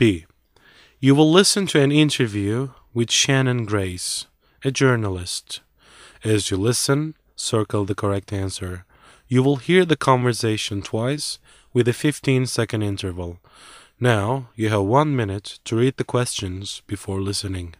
B. You will listen to an interview with Shannon Grace, a journalist. As you listen, circle the correct answer. You will hear the conversation twice with a 15-second interval. Now, you have 1 minute to read the questions before listening.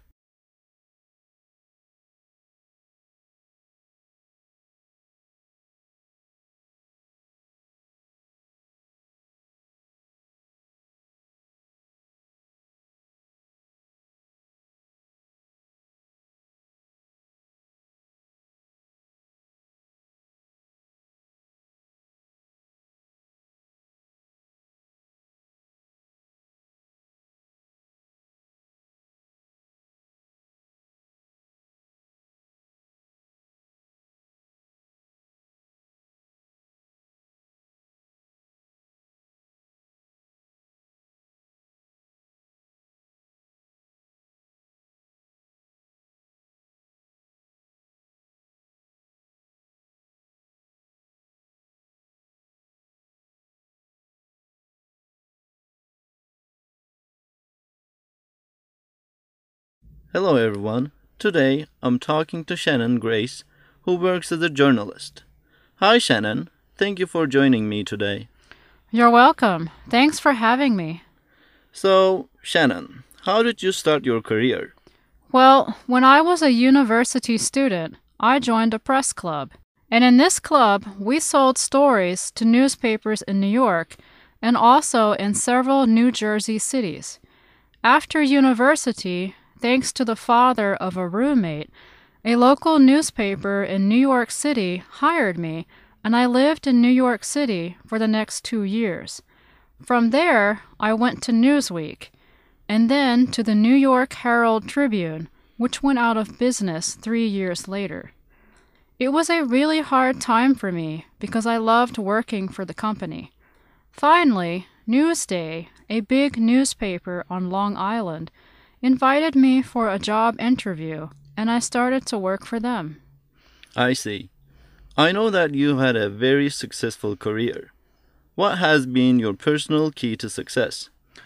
Hello everyone. Today I'm talking to Shannon Grace, who works as a journalist. Hi Shannon, thank you for joining me today. You're welcome. Thanks for having me. So, Shannon, how did you start your career? Well, when I was a university student, I joined a press club. And in this club, we sold stories to newspapers in New York and also in several New Jersey cities. After university, thanks to the father of a roommate, a local newspaper in New York City hired me, and I lived in New York City for the next 2 years. From there, I went to Newsweek, and then to the New York Herald Tribune, which went out of business 3 years later. It was a really hard time for me because I loved working for the company. Finally, Newsday, a big newspaper on Long Island, invited me for a job interview, and I started to work for them. I see. I know that you had a very successful career. What has been your personal key to success?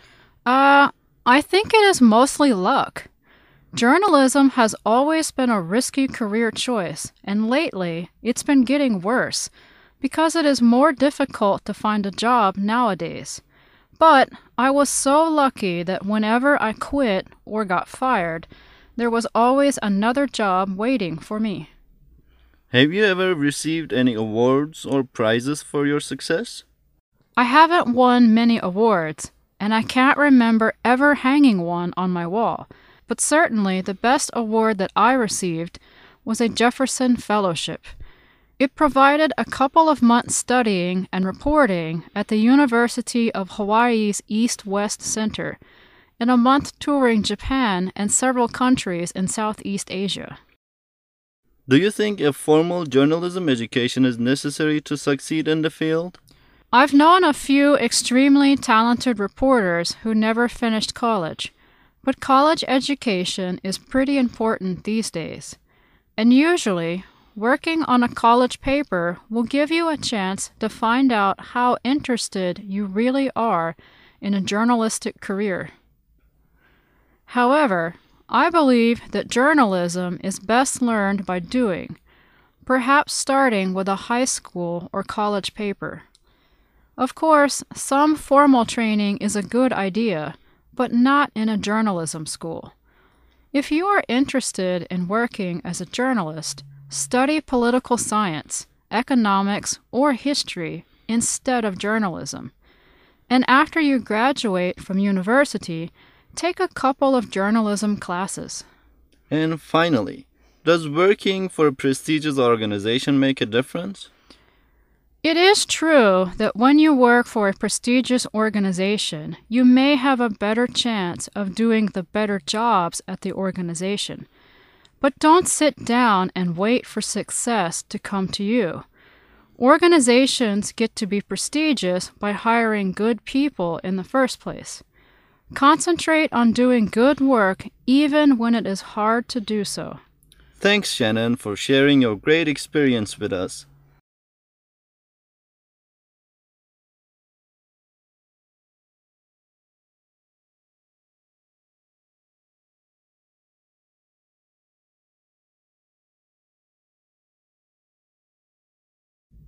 I think it is mostly luck. Journalism has always been a risky career choice, and lately it's been getting worse because it is more difficult to find a job nowadays. But I was so lucky that whenever I quit or got fired, there was always another job waiting for me. Have you ever received any awards or prizes for your success? I haven't won many awards, and I can't remember ever hanging one on my wall, but certainly the best award that I received was a Jefferson Fellowship. It provided a couple of months studying and reporting at the University of Hawaii's East-West Center, and a month touring Japan and several countries in Southeast Asia. Do you think a formal journalism education is necessary to succeed in the field? I've known a few extremely talented reporters who never finished college, but college education is pretty important these days, and usually working on a college paper will give you a chance to find out how interested you really are in a journalistic career. However, I believe that journalism is best learned by doing, perhaps starting with a high school or college paper. Of course, some formal training is a good idea, but not in a journalism school. If you are interested in working as a journalist, study political science, economics, or history instead of journalism. And after you graduate from university, take a couple of journalism classes. And finally, does working for a prestigious organization make a difference? It is true that when you work for a prestigious organization, you may have a better chance of doing the better jobs at the organization. But don't sit down and wait for success to come to you. Organizations get to be prestigious by hiring good people in the first place. Concentrate on doing good work even when it is hard to do so. Thanks, Shannon, for sharing your great experience with us.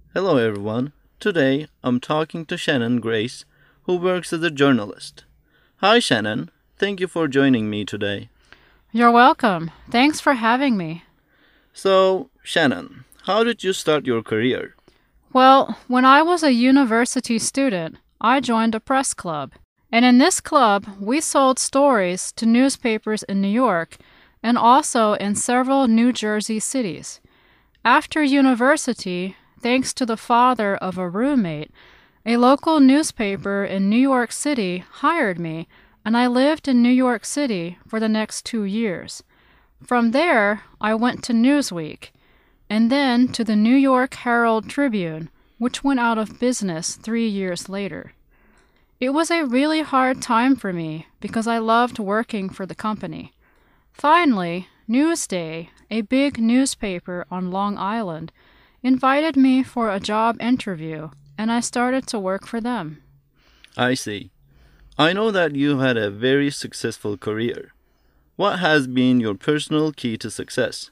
Hello, everyone. Today, I'm talking to Shannon Grace, who works as a journalist. Hi, Shannon. Thank you for joining me today. You're welcome. Thanks for having me. So, Shannon, how did you start your career? Well, when I was a university student, I joined a press club. And in this club, we sold stories to newspapers in New York and also in several New Jersey cities. After university, thanks to the father of a roommate, a local newspaper in New York City hired me, and I lived in New York City for the next 2 years. From there, I went to Newsweek, and then to the New York Herald Tribune, which went out of business 3 years later. It was a really hard time for me because I loved working for the company. Finally, Newsday, a big newspaper on Long Island, invited me for a job interview, and I started to work for them. I see. I know that you've had a very successful career. What has been your personal key to success?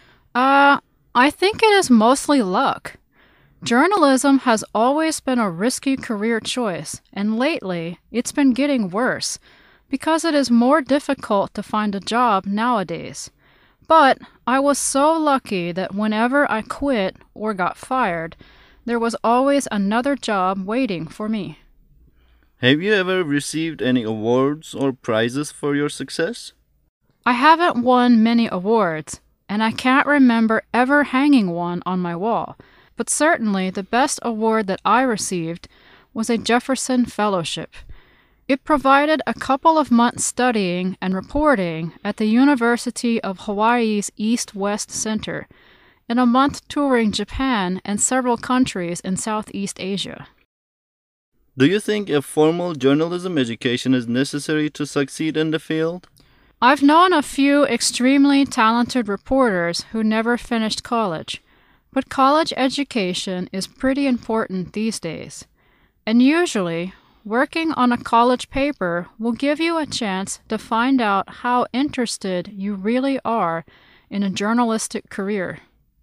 I think it is mostly luck. Journalism has always been a risky career choice, and lately it's been getting worse because it is more difficult to find a job nowadays. But I was so lucky that whenever I quit or got fired, there was always another job waiting for me. Have you ever received any awards or prizes for your success? I haven't won many awards, and I can't remember ever hanging one on my wall, but certainly the best award that I received was a Jefferson Fellowship. It provided a couple of months studying and reporting at the University of Hawaii's East-West Center, and a month touring Japan and several countries in Southeast Asia. Do you think a formal journalism education is necessary to succeed in the field? I've known a few extremely talented reporters who never finished college, but college education is pretty important these days. And usually, working on a college paper will give you a chance to find out how interested you really are in a journalistic career.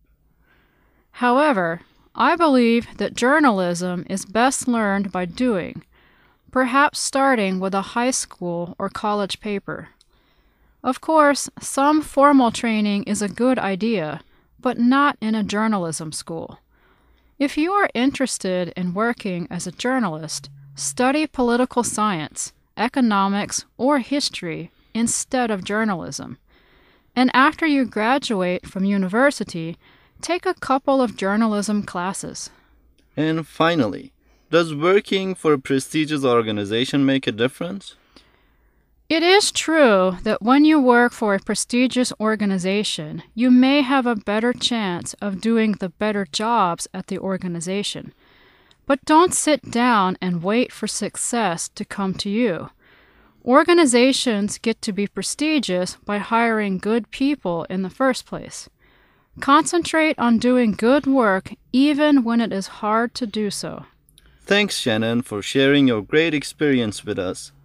However, I believe that journalism is best learned by doing, perhaps starting with a high school or college paper. Of course, some formal training is a good idea, but not in a journalism school. If you are interested in working as a journalist, study political science, economics, or history instead of journalism. And after you graduate from university, take a couple of journalism classes. And finally, does working for a prestigious organization make a difference? It is true that when you work for a prestigious organization, you may have a better chance of doing the better jobs at the organization. But don't sit down and wait for success to come to you. Organizations get to be prestigious by hiring good people in the first place. Concentrate on doing good work even when it is hard to do so. Thanks, Shannon, for sharing your great experience with us.